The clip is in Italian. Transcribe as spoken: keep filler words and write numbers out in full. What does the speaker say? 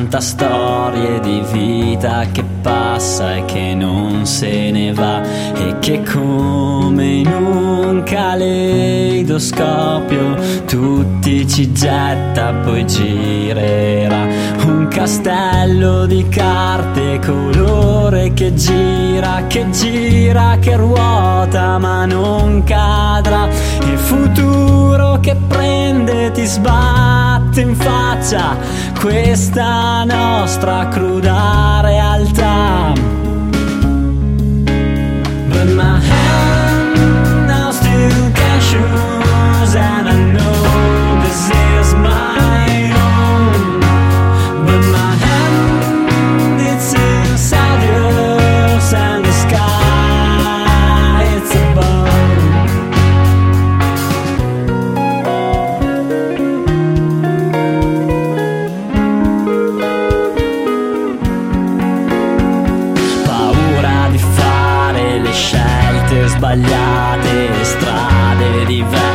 tanta storie di vita che passa e che non se ne va, e che come in un caleidoscopio tutti ci getta, poi girerà. Un castello di carte colore che gira, che gira, che ruota ma non cadrà. Il futuro che prende ti sbatte in faccia questa nostra cruda realtà. But my hand now still cashews, and I know this is my own. But my hand, it's inside yours, and the sky, it's above. Sbagliate, strade diverse